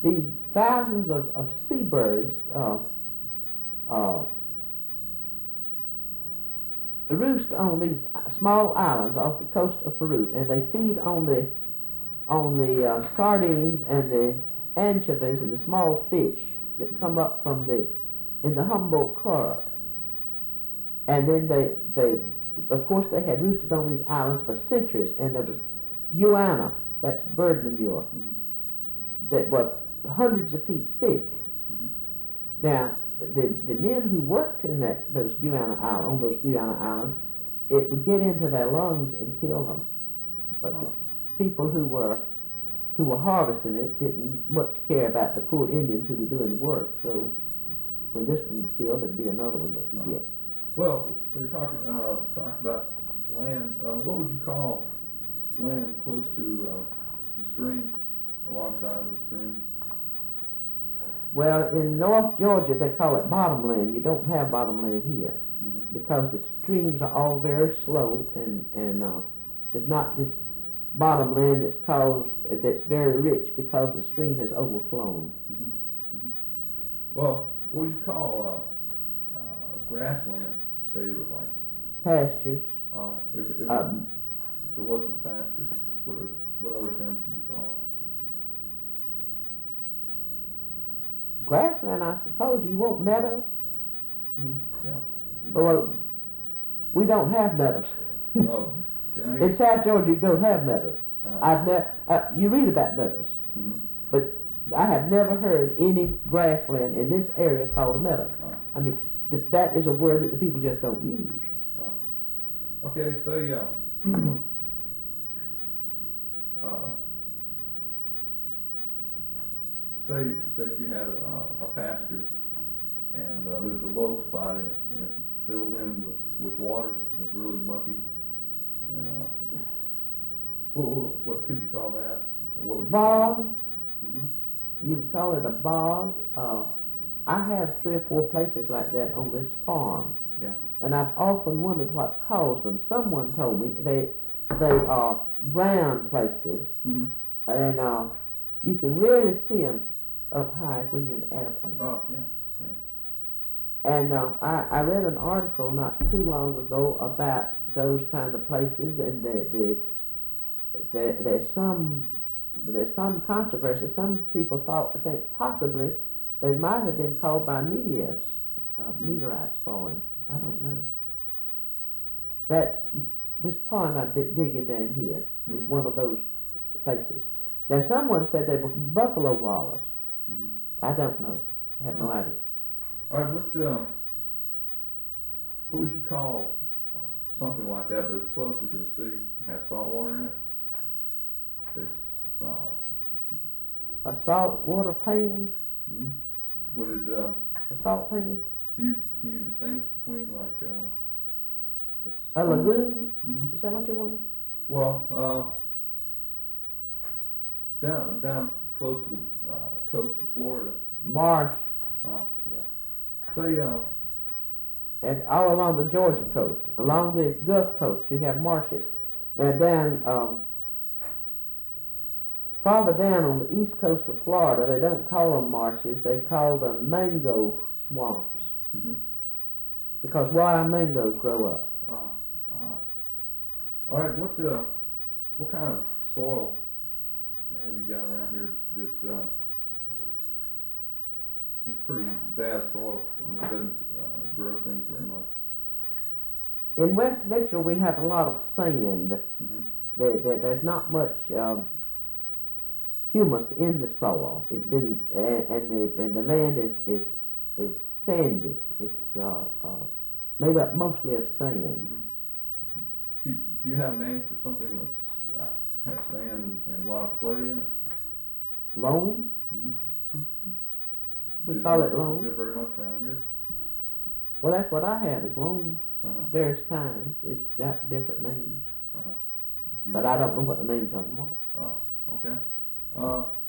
these thousands of seabirds uh, roost on these small islands off the coast of Peru, and they feed on the sardines and the anchovies and the small fish that come up from in the Humboldt Current. And then they of course they had roosted on these islands for centuries, and there was guana, that's bird manure, that were hundreds of feet thick. Now the men who worked in those Guiana Islands, it would get into their lungs and kill them. But the people who were harvesting it didn't much care about the poor Indians who were doing the work. So when this one was killed, there'd be another one that would get. Well, we talked about land. What would you call land close to the stream, alongside of the stream? Well, in North Georgia, they call it bottomland. You don't have bottomland here because the streams are all very slow, and there's not this bottomland that's very rich because the stream has overflown. Well, what would you call grassland? Say like Pastures. If it wasn't pasture, what other term can you call it? Grassland, I suppose. You want meadow? Yeah. Well, we don't have meadows. Oh, in South Georgia, you don't have meadows. You read about meadows, but I have never heard any grassland in this area called a meadow. I mean, that is a word that the people just don't use. Okay, so yeah. Say if you had a pasture and there's a low spot in it, and it's filled in with water, and it's really mucky, and what could you call that? Or what would you bog. call it? You would call it a bog. I have 3 or 4 places like that on this farm. Yeah. And I've often wondered what caused them. Someone told me they are round places, and you can really see them up high when you're in an airplane. Oh, yeah. And I read an article not too long ago about those kind of places, and there's some controversy. Some people think possibly they might have been caused by meteors, meteorites falling. I don't know. This pond I'm digging down here is one of those places. Now, someone said they were buffalo walrus. I don't know. I have no idea. All right, what would you call something like that, but it's closer to the sea, has salt water in it? It's a saltwater pan? Would it? A salt pan? Can you distinguish between like a lagoon? Is that what you want? Well, down close to the coast of Florida. Marsh. Yeah. Say and all along the Georgia coast, along the Gulf Coast, you have marshes. Now down farther down on the east coast of Florida, they don't call them marshes; they call them mango swamps, because wild mangoes grow up. All right. What kind of soil have you got around here that is pretty bad soil? I mean, it doesn't grow things very much. In West Mitchell, we have a lot of sand. There's not much humus in the soil. It's been and the land is sandy. It's made up mostly of sand. Do you have a name for something that's has sand and a lot of clay in it? Loam? We call it loam. Is there very much around here? Well, that's what I have is loam. Various kinds. It's got different names. But I don't know what the names of them are. Oh, okay.